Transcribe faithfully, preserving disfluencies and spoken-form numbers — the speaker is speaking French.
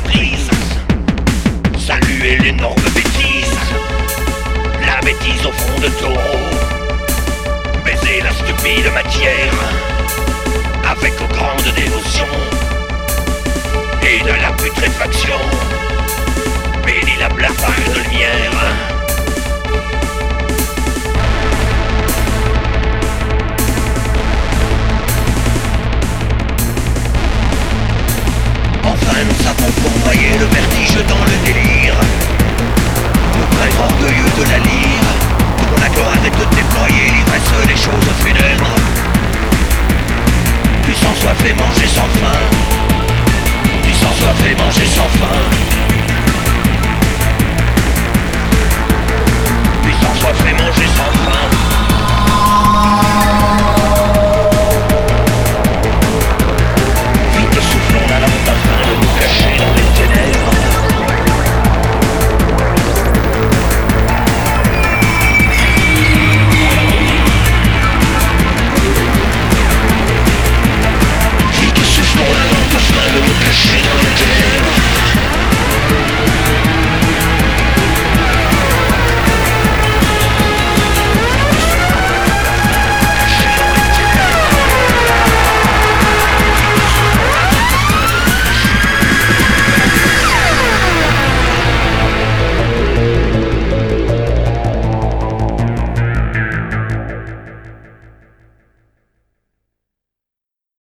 méprise, saluer l'énorme bêtise, la bêtise au front de taureau, baiser la stupide matière, avec grande dévotion, et de la putréfaction, bénis la blafarde de lumière. Enfin nous savons fourvoyer le vertige dans le délire, nous prêtre orgueilleux de la lyre, dont la gloire est de déployer l'ivresse des choses funèbres. Puissant soif et manger sans faim,